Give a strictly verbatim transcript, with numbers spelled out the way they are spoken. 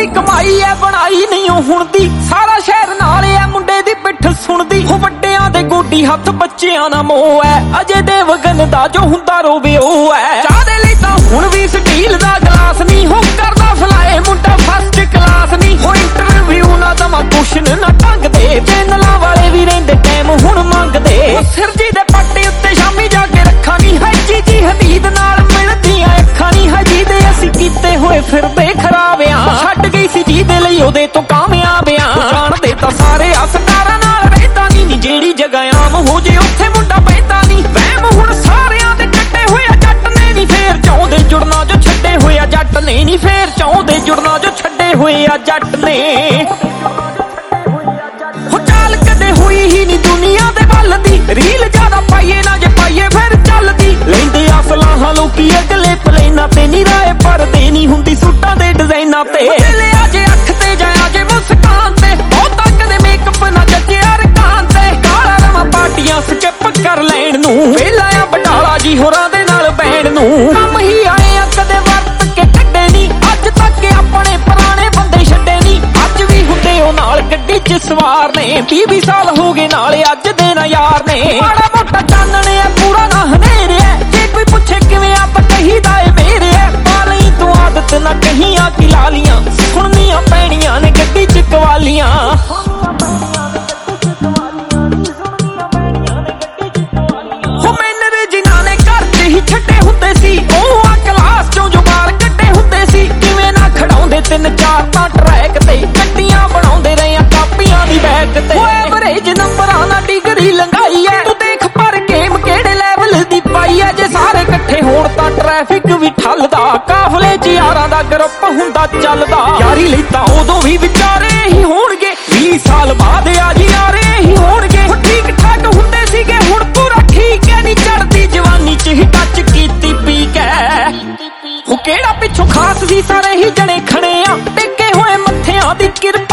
ਦੀ ਕਮਾਈ ਐ ਬਣਾਈ ਨਹੀਂ ਹੁਣ ਦੀ, ਸਾਰਾ ਸ਼ਹਿਰ ਨਾਲ ਐ ਮੁੰਡੇ ਦੀ ਪਿੱਠ ਸੁਣਦੀ। ਹੋ ਵੱਡਿਆਂ ਦੇ ਗੋਡੀ ਹੱਥ ਬੱਚਿਆਂ ਨਾ ਮੋਹ ਐ, ਅਜੇ ਦੇਵਗਨ ਦਾ ਜੋ ਹੁੰਦਾ ਰੋਵੇ ਉਹ ਐ। ਚਾਹ ਦੇ ਲਈ ਤਾਂ ਹੁਣ ਵੀ ਸਟੀਲ ਦਾ ਗਲਾਸ ਨਹੀਂ, ਹੋ ਕਰਦਾ ਫਲਾਏ ਮੁੰਡਾ ਫਸਟ ਕਲਾਸ ਨਹੀਂ। ਹੋ ਇੰਟਰਵਿਊ ਨਾ ਦਵਾ ਕੁਸ਼ਨ ਨਾ ਢੰਗ ਦੇ, ਚੈਨਲਾਂ ਵਾਲੇ ਵੀ ਰਹਿੰਦੇ ਟਾਈਮ ਹੁਣ ਮੰਗਦੇ। ਸਿਰਜੀ ਦੇ ਪੱਟੇ ਉੱਤੇ ਸ਼ਾਮੀ ਜਾ ਕੇ ਰੱਖਾਂ ਨਹੀਂ, ਹੈ ਜੀ ਹਦੀਦ ਨਾਲ ਮਿਲਦੀਆਂ ਅੱਖਾਂ ਨਹੀਂ। ਹਜੀ ਦੇ ਅਸੀਂ ਕੀਤੇ ਹੋਏ ਫਿਰਦੇ ਖਰਾਬਿਆਂ, ਛੱਡ ਗਈ ਸੀ ਜਿਹਦੇ ਲਈ ਉਹਦੇ ਤੋਂ ਕਾਮਯਾਬਿਆਂ। ਜਾਣਦੇ ਤਾਂ ਸਾਰੇ ਆ ਸਟਾਰਾਂ ਨਾਲ ਰਹਿੰਦਾ ਨਹੀਂ, ਜਿਹੜੀ ਜਗ੍ਹਾ ਆਮ ਹੋ ਜੇ ਉੱਥੇ ਮੁੰਡਾ ਪੈਂਦਾ ਨਹੀਂ। ਵਹਿਮ ਹੁਣ ਸਾਰਿਆਂ ਦੇ ਕੱਟੇ ਹੋਏ ਆ ਜੱਟ ਨੇ ਨਹੀਂ, ਫੇਰ ਚਾਹੁੰਦੇ ਜੁੜਨਾ ਜੋ ਛੱਡੇ ਹੋਏ ਆ ਜੱਟ ਨੇ ਨਹੀਂ। ਫੇਰ ਚਾਹੁੰਦੇ ਜੁੜਨਾ ਜੋ ਛੱਡੇ ਹੋਏ ਆ ਜੱਟ ਨੇ। ਹੋ ਚਾਲ ਕਦੇ ਹੋਈ ਹੀ ਨਹੀਂ ਦੁਨੀਆ ਦੇ ਵੱਲ ਦੀ, ਰੀਲ ਜ਼ਿਆਦਾ ਪਾਈਏ ਨਾ ਜੇ ਪਾਈਏ ਫਿਰ ਚੱਲਦੀ। ਲੈਂਦੇ ਆ ਸਲਾਹਾਂ ਲੋਕੀ ਅਗਲੇ ਪਲੇਨਾਂ ਤੇ, ਨੀ ਰਾਏ ਪਰਦੇ ਨਹੀਂ ਹੁੰਦੀ ਸੂਟਾਂ ਦੇ ਡਿਜ਼ਾਈਨਾਂ ਤੇ। ਵੇਲੇ ਅਜੇ ਅੱਖ ਤੇ ਜਾਇਆ ਜੇ ਮੁਸਕਾਨ ਤੇ, ਬਹੁਤਾ ਕਦੇ ਮੇਕਅਪ ਨਾ ਜੱਜਿਆ ਰਕਾਨ ਤੇ। ਕਾਲਾ ਰਵਾਂ ਪਾਰਟੀਆਂ ਸਕਿਪ ਕਰ ਲੈਣ ਨੂੰ, ਵੇਲਾ ਆ ਬਟਾਲਾ ਜੀ ਹੋਰਾਂ ਦੇ ਨਾਲ ਬੈਣ ਨੂੰ। ਕੰਮ ਹੀ ਆਏ ਆ ਕਦੇ ਵਰਤ ਕੇ ਕੱਢੇ ਨਹੀਂ, ਅੱਜ ਤੱਕ ਆਪਣੇ ਪੁਰਾਣੇ ਬੰਦੇ ਛੱਡੇ ਨਹੀਂ। ਅੱਜ ਵੀ ਹੁੰਦੇ ਉਹ ਨਾਲ ਗੱਡੀ ਚ ਸਵਾਰ ਨੇ, ਵੀਹ ਵੀਹ ਸਾਲ ਹੋ ਗਏ ਨਾਲੇ ਅੱਜ ਦੇ ਨਾ ਯਾਰ ਨੇ। ਮਾੜਾ ਮੋਟਾ ਚਾਨਣ ਆ ਪੂਰਾ ਨਾ ਹਨੇਰੇ, ਜੇ ਕੋਈ ਪੁੱਛੇ ਕਿਵੇਂ ਆ ਤਾਂ ਕਹੀਦਾ ਏ ਮੇਰੇ। ਪਾ ਲਈ ਤੂੰ ਆਦਤ ਨਾ ਕਹੀਆਂ ਕਿ ਲਾਲੀਆਂ, ਸੁਣਨੀਆਂ ਪੈਣੀਆਂ ਨੇ ਗੱਡੀ ਚ ਕਵਾਲੀਆਂ। ਹੋ ਮੈਨਰ ਜਿਨ੍ਹਾਂ ਨੇ ਘਰ ਚ ਹੀ ਛੱਡੇ ਹੁੰਦੇ ਸੀ, ਉਹ ਆ ਕਲਾਸ ਚੋਂ ਜੋ ਬਾਹਰ ਕੱਢੇ ਹੁੰਦੇ ਸੀ। ਕਿਵੇਂ ਨਾ ਖੜਾਉਂਦੇ ਤਿੰਨ ਚਾਰ ਤਾਂ ਟਰੈਕ ਤੇ, ਗੱਡੀਆਂ ਬਣਾਉਂਦੇ ਰਹੇ ਆ ਕਾਪੀਆਂ ਦੀ ਬੈਕ ਤੇ। ਉਹ ਐਵਰੇਜ ਨੰਬਰਾਂ ਨਾਲ ਡਿਗਰੀ ਲੰਘਾਈ ਐ, ਤੂੰ ਦੇਖ ਪਰ ਗੇਮ ਕਿਹੜੇ ਲੈਵਲ ਦੀ ਪਾਈ ਐ। ਜੇ ਸਾਰੇ ਇਕੱਠੇ ਹੋਣ ਤਾਂ ਟ੍ਰੈਫਿਕ ਵੀ ਠੱਲਦਾ, ਕਾਫਲੇ ਚ ਯਾਰਾਂ ਦਾ ਗਰੁੱਪ ਹੁੰਦਾ ਚੱਲਦਾ। ਯਾਰੀ ਲਈ ਤਾਂ ਉਦੋਂ ਵੀ ਵਿਚਾਰੇ ਹੀ ਹੋਣਗੇ, ਵੀਹ ਸਾਲ ਬਾਅਦ ਆ ਜੀ ਯਾਰੇ ਹੀ ਹੋਣਗੇ। ਠੀਕ ਠਾਕ ਹੁੰਦੇ ਸੀਗੇ ਹੁਣ ਪੂਰਾ ਠੀਕ ਐ, ਨੀ ਚੜਦੀ ਜਵਾਨੀ ਚ ਹੀ ਟੱਚ ਕੀਤੀ ਪੀਕ ਐ। ਉਹ ਕਿਹੜਾ ਪਿੱਛੋਂ ਖਾਸ ਸੀ ਸਾਰੇ ਹੀ ਜਣੇ ਖਣੇ ਆ, ਟੇਕੇ ਹੋਏ ਮੱਥਿਆਂ ਦੀ ਕਿਰਤ